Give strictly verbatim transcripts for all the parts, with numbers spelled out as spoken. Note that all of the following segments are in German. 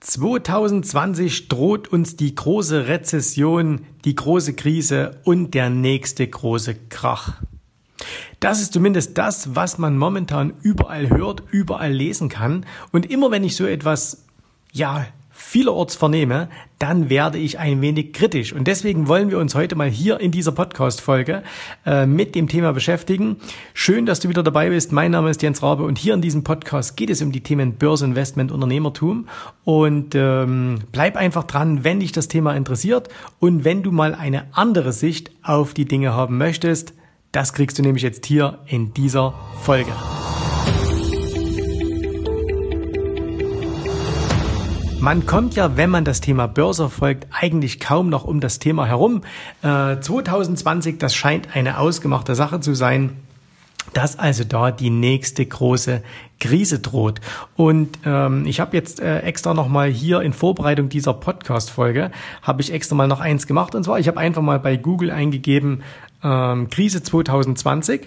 zwanzig zwanzig droht uns die große Rezession, die große Krise und der nächste große Krach. Das ist zumindest das, was man momentan überall hört, überall lesen kann. Und immer wenn ich so etwas, ja, vielerorts vernehme, dann werde ich ein wenig kritisch. Und deswegen wollen wir uns heute mal hier in dieser Podcast-Folge äh, mit dem Thema beschäftigen. Schön, dass du wieder dabei bist. Mein Name ist Jens Rabe und hier in diesem Podcast geht es um die Themen Börse, Investment, Unternehmertum. Und ähm, bleib einfach dran, wenn dich das Thema interessiert und wenn du mal eine andere Sicht auf die Dinge haben möchtest. Das kriegst du nämlich jetzt hier in dieser Folge. Man kommt ja, wenn man das Thema Börse verfolgt, eigentlich kaum noch um das Thema herum. Äh, zwanzig zwanzig, das scheint eine ausgemachte Sache zu sein, dass also da die nächste große Krise droht. Und ähm, ich habe jetzt äh, extra nochmal hier in Vorbereitung dieser Podcast-Folge, habe ich extra mal noch eins gemacht. Und zwar, ich habe einfach mal bei Google eingegeben, ähm, Krise zwanzig zwanzig.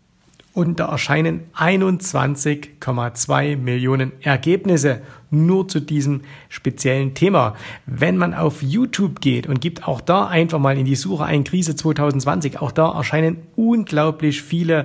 Und da erscheinen einundzwanzig Komma zwei Millionen Ergebnisse nur zu diesem speziellen Thema. Wenn man auf YouTube geht und gibt auch da einfach mal in die Suche ein Krise zwanzig zwanzig, auch da erscheinen unglaublich viele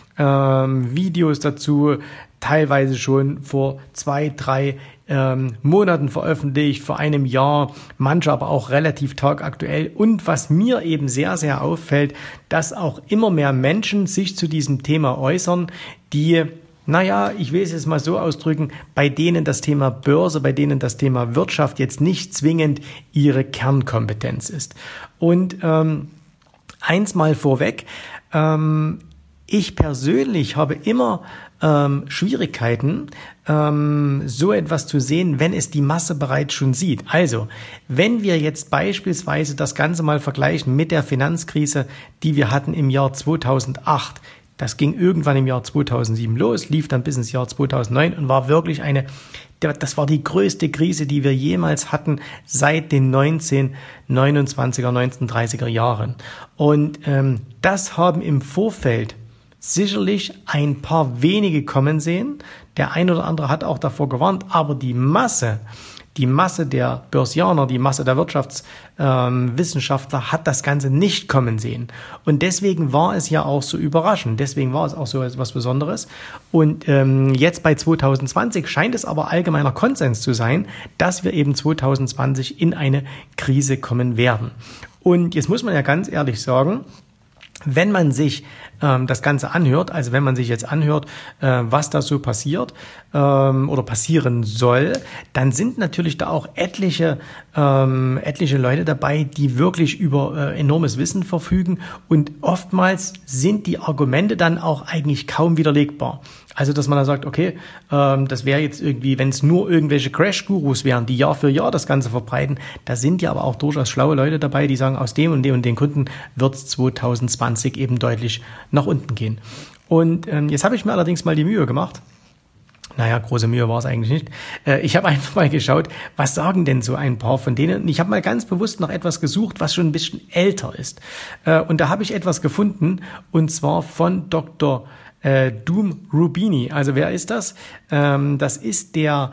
ähm, Videos dazu, teilweise schon vor zwei, drei ähm, Monaten veröffentlicht, vor einem Jahr, manche aber auch relativ tagaktuell. Und was mir eben sehr, sehr auffällt, dass auch immer mehr Menschen sich zu diesem Thema äußern, die, naja, ich will es jetzt mal so ausdrücken, bei denen das Thema Börse, bei denen das Thema Wirtschaft jetzt nicht zwingend ihre Kernkompetenz ist. Und ähm, eins mal vorweg, ähm, ich persönlich habe immer ähm, Schwierigkeiten, ähm, so etwas zu sehen, wenn es die Masse bereits schon sieht. Also, wenn wir jetzt beispielsweise das Ganze mal vergleichen mit der Finanzkrise, die wir hatten im Jahr zweitausendacht, das ging irgendwann im Jahr zweitausendsieben los, lief dann bis ins Jahr zweitausendneun und war wirklich eine, das war die größte Krise, die wir jemals hatten seit den neunzehnhundertneunundzwanziger, neunzehnhundertdreißiger Jahren. Und ähm, das haben im Vorfeld sicherlich ein paar wenige kommen sehen. Der ein oder andere hat auch davor gewarnt, aber die Masse, die Masse der Börsianer, die Masse der Wirtschaftswissenschaftler ähm, hat das Ganze nicht kommen sehen. Und deswegen war es ja auch so überraschend. Deswegen war es auch so etwas Besonderes. Und ähm, jetzt bei zwanzig zwanzig scheint es aber allgemeiner Konsens zu sein, dass wir eben zwanzig zwanzig in eine Krise kommen werden. Und jetzt muss man ja ganz ehrlich sagen, wenn man sich ähm, das Ganze anhört, also wenn man sich jetzt anhört, äh, was da so passiert ähm, oder passieren soll, dann sind natürlich da auch etliche ähm, etliche Leute dabei, die wirklich über äh, enormes Wissen verfügen und oftmals sind die Argumente dann auch eigentlich kaum widerlegbar. Also, dass man da sagt, okay, ähm, das wäre jetzt irgendwie, wenn es nur irgendwelche Crash-Gurus wären, die Jahr für Jahr das Ganze verbreiten, da sind ja aber auch durchaus schlaue Leute dabei, die sagen, aus dem und dem und den Gründen wird es zwanzig zwanzig eben deutlich nach unten gehen. Und ähm, jetzt habe ich mir allerdings mal die Mühe gemacht. Naja, große Mühe war es eigentlich nicht. Äh, ich habe einfach mal geschaut, was sagen denn so ein paar von denen? Und ich habe mal ganz bewusst nach etwas gesucht, was schon ein bisschen älter ist. Äh, und da habe ich etwas gefunden, und zwar von Doktor Äh, Doom Rubini. Also wer ist das? Ähm, das ist der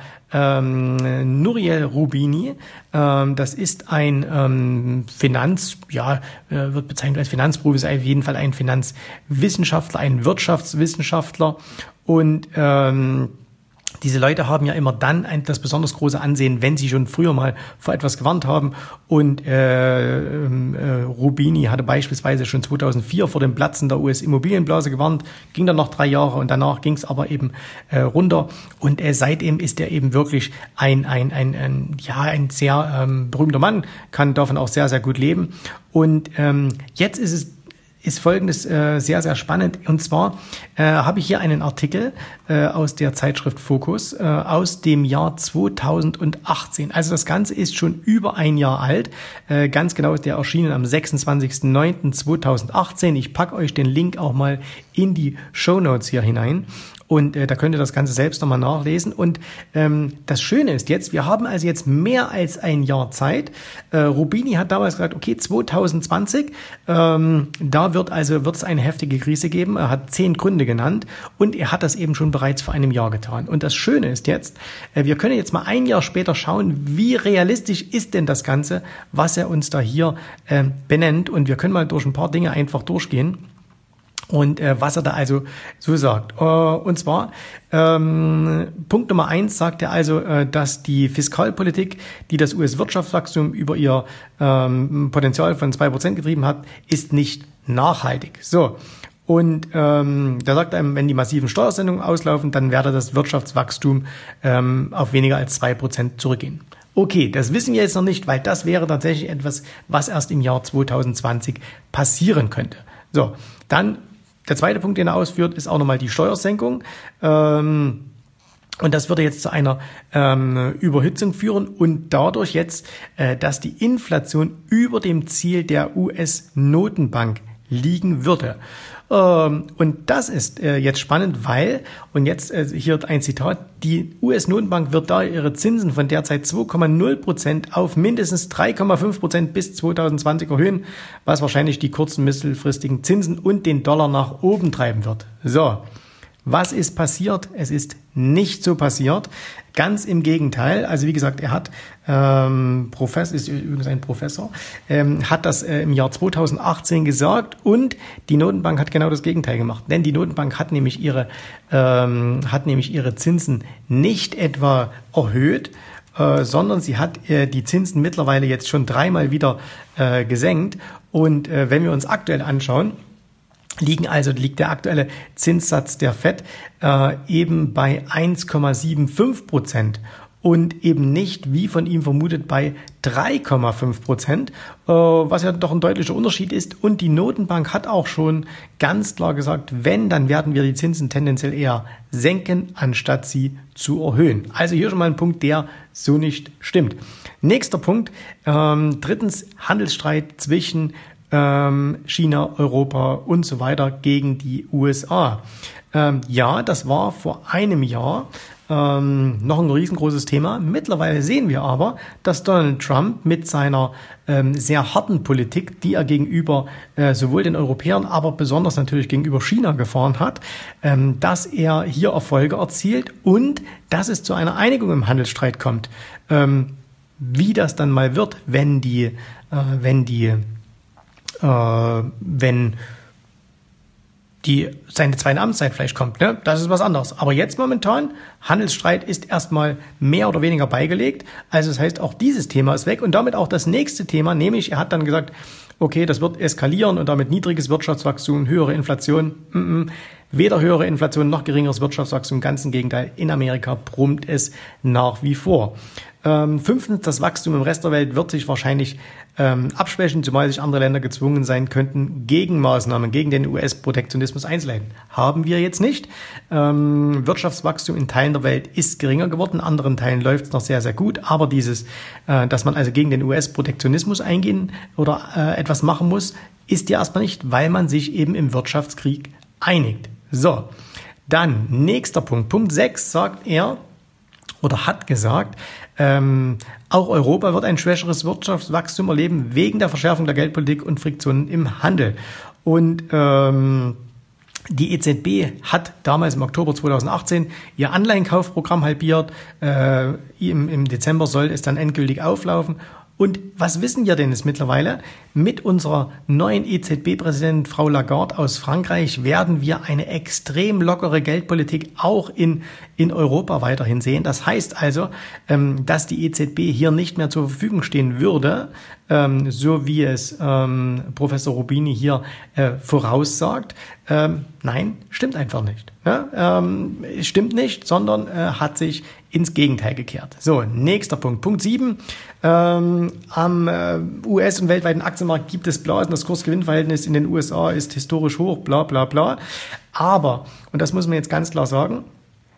ähm, Nouriel Roubini. Ähm, das ist ein ähm, Finanz, ja, äh, wird bezeichnet als Finanzprofi, ist auf jeden Fall ein Finanzwissenschaftler, ein Wirtschaftswissenschaftler. Und ähm, diese Leute haben ja immer dann ein, das besonders große Ansehen, wenn sie schon früher mal vor etwas gewarnt haben. Und äh, äh, Roubini hatte beispielsweise schon zweitausendvier vor dem Platzen der U S-Immobilienblase gewarnt, ging dann noch drei Jahre und danach ging es aber eben äh, runter. Und äh, seitdem ist er eben wirklich ein ein ein, ein ja ein sehr ähm, berühmter Mann, kann davon auch sehr sehr gut leben. Und ähm, jetzt ist es ist Folgendes äh, sehr, sehr spannend. Und zwar äh, habe ich hier einen Artikel äh, aus der Zeitschrift Focus äh, aus dem Jahr zweitausendachtzehn. Also das Ganze ist schon über ein Jahr alt. Äh, ganz genau ist der erschienen am sechsundzwanzigsten neunten zweitausendachtzehn. Ich packe euch den Link auch mal in die Shownotes hier hinein. Und äh, da könnt ihr das Ganze selbst nochmal nachlesen. Und ähm, das Schöne ist jetzt, wir haben also jetzt mehr als ein Jahr Zeit. Äh, Rubini hat damals gesagt, okay, zwanzig zwanzig, ähm, da wird also wird es eine heftige Krise geben. Er hat zehn Gründe genannt und er hat das eben schon bereits vor einem Jahr getan. Und das Schöne ist jetzt, äh, wir können jetzt mal ein Jahr später schauen, wie realistisch ist denn das Ganze, was er uns da hier äh, benennt. Und wir können mal durch ein paar Dinge einfach durchgehen. Und äh, was er da also so sagt. Äh, und zwar, ähm, Punkt Nummer eins sagt er also, äh, dass die Fiskalpolitik, die das U S-Wirtschaftswachstum über ihr ähm, Potenzial von zwei Prozent getrieben hat, ist nicht nachhaltig. So. Und ähm, da sagt er, wenn die massiven Steuersenkungen auslaufen, dann werde das Wirtschaftswachstum ähm, auf weniger als zwei Prozent zurückgehen. Okay, das wissen wir jetzt noch nicht, weil das wäre tatsächlich etwas, was erst im Jahr zwanzig zwanzig passieren könnte. So, dann der zweite Punkt, den er ausführt, ist auch nochmal die Steuersenkung. Ähm, und das würde jetzt zu einer ähm, Überhitzung führen und dadurch jetzt, äh, dass die Inflation über dem Ziel der U S-Notenbank liegen würde. Ähm, und das ist äh, jetzt spannend, weil, und jetzt äh, hier ein Zitat, die U S-Notenbank wird da ihre Zinsen von derzeit zwei Komma null Prozent auf mindestens drei Komma fünf Prozent bis zwanzig zwanzig erhöhen, was wahrscheinlich die kurzen mittelfristigen Zinsen und den Dollar nach oben treiben wird. So. Was ist passiert? Es ist nicht so passiert. Ganz im Gegenteil. Also wie gesagt, er hat ähm, Professor, ist übrigens ein Professor, ähm, hat das äh, im Jahr zwanzig achtzehn gesagt und die Notenbank hat genau das Gegenteil gemacht. Denn die Notenbank hat nämlich ihre ähm, hat nämlich ihre Zinsen nicht etwa erhöht, äh, sondern sie hat äh, die Zinsen mittlerweile jetzt schon dreimal wieder äh, gesenkt. Und äh, wenn wir uns aktuell anschauen, liegen also liegt der aktuelle Zinssatz der Fed äh, eben bei eins Komma fünfundsiebzig Prozent und eben nicht, wie von ihm vermutet, bei drei Komma fünf Prozent, äh, was ja doch ein deutlicher Unterschied ist. Und die Notenbank hat auch schon ganz klar gesagt, wenn, dann werden wir die Zinsen tendenziell eher senken, anstatt sie zu erhöhen. Also hier schon mal ein Punkt, der so nicht stimmt. Nächster Punkt, ähm, drittens Handelsstreit zwischen China, Europa und so weiter gegen die U S A. Ähm, ja, das war vor einem Jahr ähm, noch ein riesengroßes Thema. Mittlerweile sehen wir aber, dass Donald Trump mit seiner ähm, sehr harten Politik, die er gegenüber äh, sowohl den Europäern, aber besonders natürlich gegenüber China gefahren hat, ähm, dass er hier Erfolge erzielt und dass es zu einer Einigung im Handelsstreit kommt. Ähm, wie das dann mal wird, wenn die, äh, wenn die Äh, wenn die seine zweite Amtszeit vielleicht kommt, ne? Das ist was anderes. Aber jetzt momentan, Handelsstreit ist erstmal mehr oder weniger beigelegt. Also das heißt, auch dieses Thema ist weg und damit auch das nächste Thema, nämlich er hat dann gesagt, okay, das wird eskalieren und damit niedriges Wirtschaftswachstum, höhere Inflation. Mm-mm. Weder höhere Inflation noch geringeres Wirtschaftswachstum, ganz im Gegenteil, in Amerika brummt es nach wie vor. Ähm, fünftens, das Wachstum im Rest der Welt wird sich wahrscheinlich ähm, abschwächen, zumal sich andere Länder gezwungen sein könnten, Gegenmaßnahmen gegen den U S-Protektionismus einzuleiten. Haben wir jetzt nicht. Ähm, Wirtschaftswachstum in Teilen der Welt ist geringer geworden, in anderen Teilen läuft es noch sehr, sehr gut, aber dieses, äh, dass man also gegen den U S-Protektionismus eingehen oder äh, etwas machen muss, ist ja erstmal nicht, weil man sich eben im Wirtschaftskrieg einigt. So, dann nächster Punkt. Punkt sechs sagt er oder hat gesagt, ähm, auch Europa wird ein schwächeres Wirtschaftswachstum erleben wegen der Verschärfung der Geldpolitik und Friktionen im Handel. Und ähm, die E Z B hat damals im Oktober zwanzig achtzehn ihr Anleihenkaufprogramm halbiert. Äh, im, Im Dezember soll es dann endgültig auflaufen. Und was wissen wir denn jetzt mittlerweile? Mit unserer neuen E Z B-Präsidentin Frau Lagarde aus Frankreich werden wir eine extrem lockere Geldpolitik auch in, in Europa weiterhin sehen. Das heißt also, ähm, dass die E Z B hier nicht mehr zur Verfügung stehen würde, ähm, so wie es ähm, Professor Rubini hier äh, voraussagt. Ähm, nein, stimmt einfach nicht. Ne? Ähm, stimmt nicht, sondern äh, hat sich ins Gegenteil gekehrt. So, nächster Punkt. Punkt sieben. Ähm, am äh, U S- und weltweiten Aktienmarkt gibt es Blasen. Das Kurs-Gewinn-Verhältnis in den U S A ist historisch hoch, bla bla bla. Aber, und das muss man jetzt ganz klar sagen,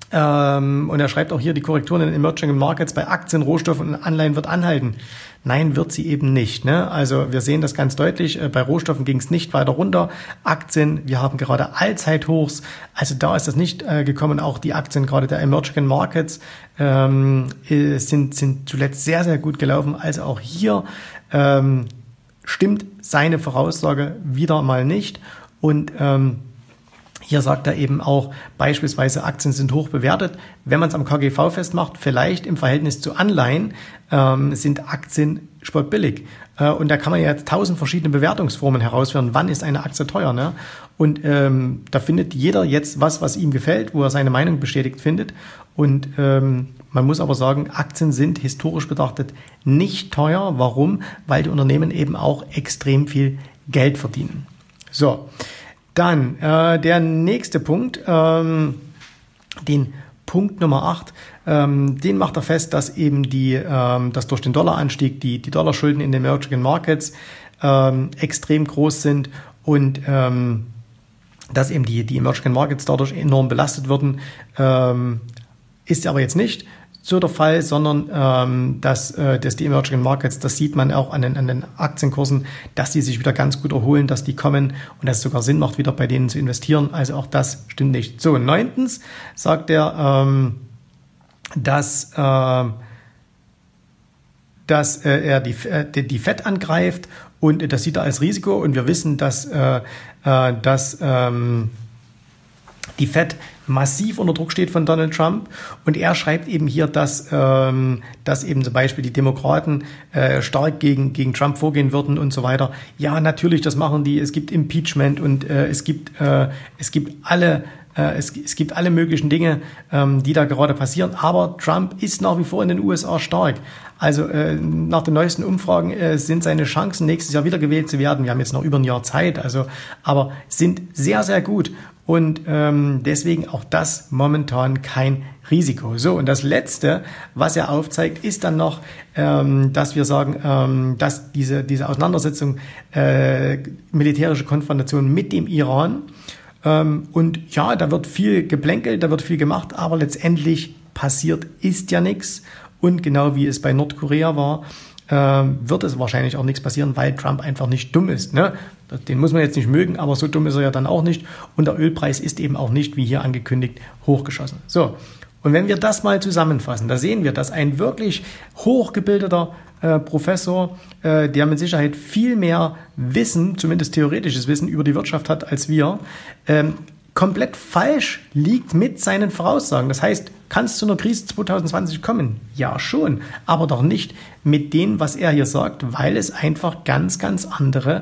Ähm, und er schreibt auch hier, die Korrekturen in den Emerging Markets bei Aktien, Rohstoffen und Anleihen wird anhalten. Nein, wird sie eben nicht. Ne? Also wir sehen das ganz deutlich. Bei Rohstoffen ging es nicht weiter runter. Aktien, wir haben gerade Allzeithochs. Also da ist das nicht äh, gekommen. Auch die Aktien gerade der Emerging Markets ähm, sind, sind zuletzt sehr, sehr gut gelaufen. Also auch hier ähm, stimmt seine Voraussage wieder mal nicht. Und ähm, hier sagt er eben auch, beispielsweise Aktien sind hoch bewertet. Wenn man es am K G V festmacht, vielleicht im Verhältnis zu Anleihen, ähm, sind Aktien spottbillig. Äh, und da kann man ja jetzt tausend verschiedene Bewertungsformen herausführen. Wann ist eine Aktie teuer? Ne? Und ähm, da findet jeder jetzt was, was ihm gefällt, wo er seine Meinung bestätigt findet. Und ähm, man muss aber sagen, Aktien sind historisch betrachtet nicht teuer. Warum? Weil die Unternehmen eben auch extrem viel Geld verdienen. So. Dann äh, der nächste Punkt, ähm, den Punkt Nummer acht, ähm, den macht er fest, dass eben die, ähm, dass durch den Dollaranstieg die, die Dollarschulden in den Emerging Markets ähm, extrem groß sind und ähm, dass eben die, die Emerging Markets dadurch enorm belastet würden, ähm, ist aber jetzt nicht so der Fall, sondern ähm, dass, äh, dass die Emerging Markets, das sieht man auch an den, an den Aktienkursen, dass die sich wieder ganz gut erholen, dass die kommen und dass es sogar Sinn macht, wieder bei denen zu investieren. Also auch das stimmt nicht. So, neuntens sagt er, ähm, dass, äh, dass äh, er die, äh, die Fed angreift und äh, das sieht er als Risiko und wir wissen, dass, äh, äh, dass ähm, die Fed massiv unter Druck steht von Donald Trump und er schreibt eben hier, dass, ähm, dass eben zum Beispiel die Demokraten äh, stark gegen, gegen Trump vorgehen würden und so weiter. Ja, natürlich, das machen die. Es gibt Impeachment und äh, es gibt, äh, es gibt alle äh, es, es gibt alle möglichen Dinge, ähm, die da gerade passieren. Aber Trump ist nach wie vor in den U S A stark. Also äh, nach den neuesten Umfragen äh, sind seine Chancen, nächstes Jahr wiedergewählt zu werden. Wir haben jetzt noch über ein Jahr Zeit, also aber sind sehr, sehr gut. Und ähm, deswegen auch das momentan kein Risiko. So, und das Letzte, was er aufzeigt, ist dann noch, ähm, dass wir sagen, ähm, dass diese, diese Auseinandersetzung, äh, militärische Konfrontation mit dem Iran, ähm, und ja, da wird viel geplänkelt, da wird viel gemacht, aber letztendlich passiert ist ja nichts. Und genau wie es bei Nordkorea war, wird es wahrscheinlich auch nichts passieren, weil Trump einfach nicht dumm ist. Ne? Den muss man jetzt nicht mögen, aber so dumm ist er ja dann auch nicht. Und der Ölpreis ist eben auch nicht, wie hier angekündigt, hochgeschossen. So, und wenn wir das mal zusammenfassen, da sehen wir, dass ein wirklich hochgebildeter äh, Professor, äh, der mit Sicherheit viel mehr Wissen, zumindest theoretisches Wissen über die Wirtschaft hat als wir, ähm, komplett falsch liegt mit seinen Voraussagen. Das heißt, kann es zu einer Krise zwanzig zwanzig kommen? Ja, schon, aber doch nicht mit dem, was er hier sagt, weil es einfach ganz, ganz andere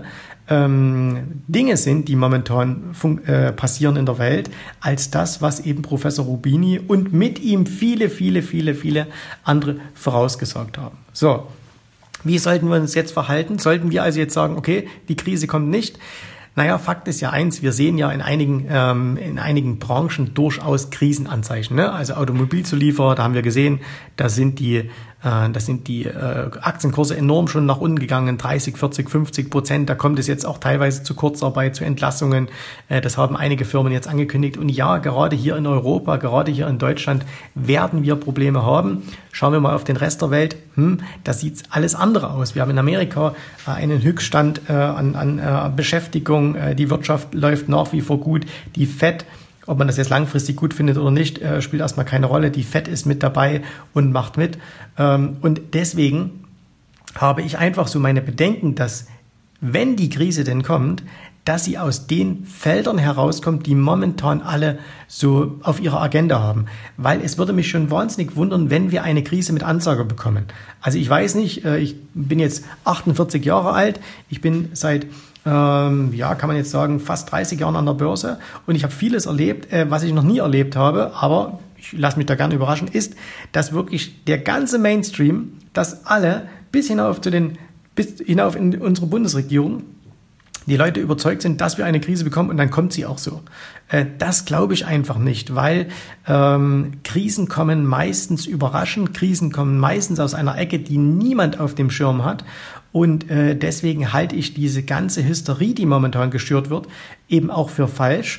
ähm, Dinge sind, die momentan fun- äh, passieren in der Welt, als das, was eben Professor Rubini und mit ihm viele, viele, viele, viele andere vorausgesagt haben. So, wie sollten wir uns jetzt verhalten? Sollten wir also jetzt sagen, okay, die Krise kommt nicht? Naja, Fakt ist ja eins, wir sehen ja in einigen, ähm, in einigen Branchen durchaus Krisenanzeichen. Ne? Also Automobilzulieferer, da haben wir gesehen, da sind die, äh, da sind die äh, Aktienkurse enorm schon nach unten gegangen, dreißig, vierzig, fünfzig Prozent. Da kommt es jetzt auch teilweise zu Kurzarbeit, zu Entlassungen. Äh, das haben einige Firmen jetzt angekündigt. Und ja, gerade hier in Europa, gerade hier in Deutschland werden wir Probleme haben. Schauen wir mal auf den Rest der Welt. Hm, da sieht alles andere aus. Wir haben in Amerika äh, einen Höchststand äh, an, an äh, Beschäftigung. Die Wirtschaft läuft nach wie vor gut. Die Fed, ob man das jetzt langfristig gut findet oder nicht, spielt erstmal keine Rolle. Die Fed ist mit dabei und macht mit. Und deswegen habe ich einfach so meine Bedenken, dass wenn die Krise denn kommt, dass sie aus den Feldern herauskommt, die momentan alle so auf ihrer Agenda haben. Weil es würde mich schon wahnsinnig wundern, wenn wir eine Krise mit Ansage bekommen. Also ich weiß nicht, ich bin jetzt achtundvierzig Jahre alt, ich bin seit Ähm, ja, kann man jetzt sagen, fast dreißig Jahren an der Börse und ich habe vieles erlebt, äh, was ich noch nie erlebt habe, aber ich lasse mich da gerne überraschen, ist, dass wirklich der ganze Mainstream, dass alle bis hinauf zu den, bis hinauf in unsere Bundesregierung, die Leute überzeugt sind, dass wir eine Krise bekommen und dann kommt sie auch so. Äh, das glaube ich einfach nicht, weil ähm, Krisen kommen meistens überraschend, Krisen kommen meistens aus einer Ecke, die niemand auf dem Schirm hat. Und äh, deswegen halte ich diese ganze Hysterie, die momentan geschürt wird, eben auch für falsch.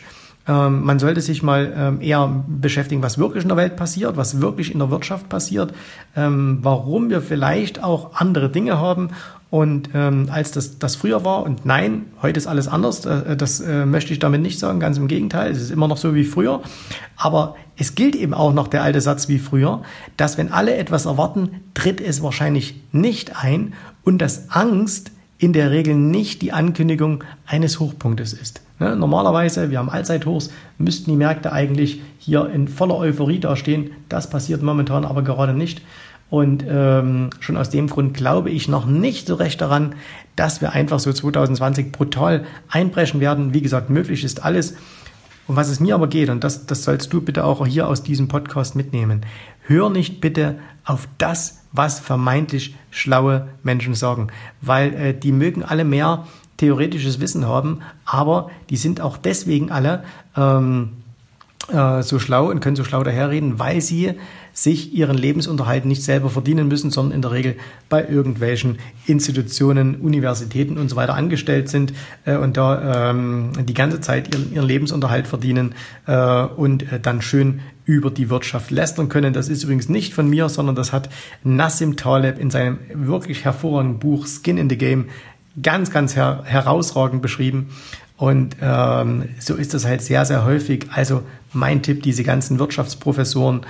Ähm, man sollte sich mal ähm, eher beschäftigen, was wirklich in der Welt passiert, was wirklich in der Wirtschaft passiert, ähm, warum wir vielleicht auch andere Dinge haben und ähm, als das, das früher war. Und nein, heute ist alles anders. Äh, das äh, möchte ich damit nicht sagen. Ganz im Gegenteil. Es ist immer noch so wie früher. Aber es gilt eben auch noch der alte Satz wie früher, dass wenn alle etwas erwarten, tritt es wahrscheinlich nicht ein und dass Angst in der Regel nicht die Ankündigung eines Hochpunktes ist. Ne? Normalerweise, wir haben Allzeithochs, müssten die Märkte eigentlich hier in voller Euphorie dastehen. Das passiert momentan aber gerade nicht. Und ähm, schon aus dem Grund glaube ich noch nicht so recht daran, dass wir einfach so zwanzig zwanzig brutal einbrechen werden. Wie gesagt, möglich ist alles. Um was es mir aber geht, und das, das sollst du bitte auch hier aus diesem Podcast mitnehmen, hör nicht bitte auf das, was vermeintlich schlaue Menschen sagen, weil äh, die mögen alle mehr theoretisches Wissen haben, aber die sind auch deswegen alle ähm, äh, so schlau und können so schlau daherreden, weil sie sich ihren Lebensunterhalt nicht selber verdienen müssen, sondern in der Regel bei irgendwelchen Institutionen, Universitäten und so weiter angestellt sind äh, und da ähm, die ganze Zeit ihren, ihren Lebensunterhalt verdienen äh, und äh, dann schön über die Wirtschaft lästern können. Das ist übrigens nicht von mir, sondern das hat Nassim Taleb in seinem wirklich hervorragenden Buch Skin in the Game ganz, ganz her- herausragend beschrieben. Und ähm, so ist das halt sehr, sehr häufig. Also mein Tipp, diese ganzen Wirtschaftsprofessoren,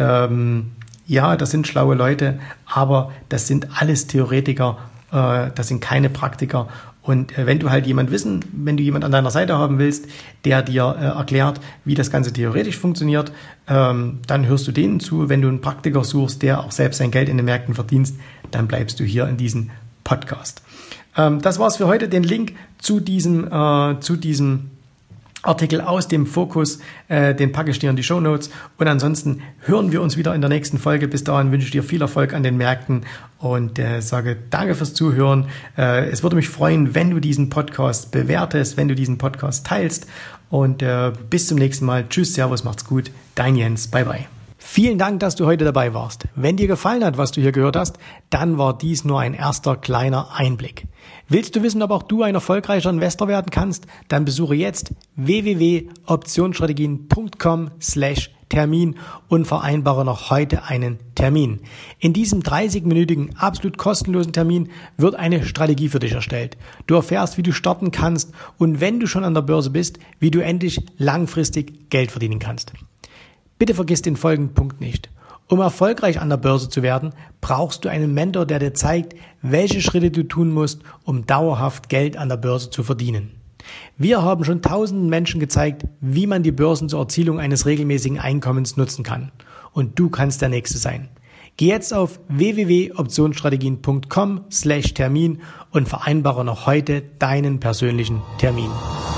ähm, ja, das sind schlaue Leute, aber das sind alles Theoretiker, äh, das sind keine Praktiker. Und äh, wenn du halt jemand wissen, wenn du jemand an deiner Seite haben willst, der dir äh, erklärt, wie das Ganze theoretisch funktioniert, ähm, dann hörst du denen zu. Wenn du einen Praktiker suchst, der auch selbst sein Geld in den Märkten verdient, dann bleibst du hier in diesem Podcast. Ähm, das war's für heute. Den Link zu diesem, äh, zu diesem Artikel aus dem Fokus, äh, den packe ich dir in die Shownotes. Und ansonsten hören wir uns wieder in der nächsten Folge. Bis dahin wünsche ich dir viel Erfolg an den Märkten und äh, sage danke fürs Zuhören. Äh, es würde mich freuen, wenn du diesen Podcast bewertest, wenn du diesen Podcast teilst. Und äh, bis zum nächsten Mal. Tschüss, Servus, macht's gut. Dein Jens. Bye, bye. Vielen Dank, dass du heute dabei warst. Wenn dir gefallen hat, was du hier gehört hast, dann war dies nur ein erster kleiner Einblick. Willst du wissen, ob auch du ein erfolgreicher Investor werden kannst? Dann besuche jetzt w w w punkt optionsstrategien punkt com slash Termin und vereinbare noch heute einen Termin. In diesem dreißig-minütigen, absolut kostenlosen Termin wird eine Strategie für dich erstellt. Du erfährst, wie du starten kannst und wenn du schon an der Börse bist, wie du endlich langfristig Geld verdienen kannst. Bitte vergiss den folgenden Punkt nicht. Um erfolgreich an der Börse zu werden, brauchst du einen Mentor, der dir zeigt, welche Schritte du tun musst, um dauerhaft Geld an der Börse zu verdienen. Wir haben schon tausenden Menschen gezeigt, wie man die Börsen zur Erzielung eines regelmäßigen Einkommens nutzen kann. Und du kannst der Nächste sein. Geh jetzt auf w w w punkt optionsstrategien punkt com slash Termin und vereinbare noch heute deinen persönlichen Termin.